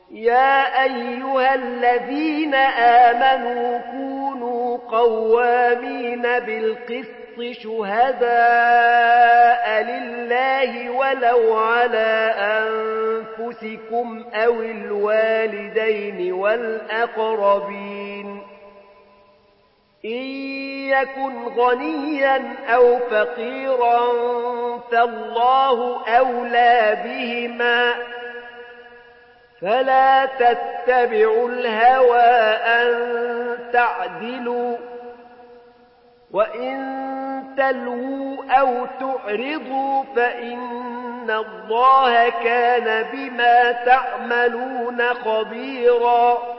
يا أيها الذين آمنوا كونوا قوامين بالقسط شهداء لله ولو على أنفسكم أو الوالدين والأقربين إن يكن غنيا أو فقيرا فالله أولى بهما فلا تتبعوا الهوى أن تعدلوا وإن تلووا أو تعرضوا فإن الله كان بما تعملون خبيرا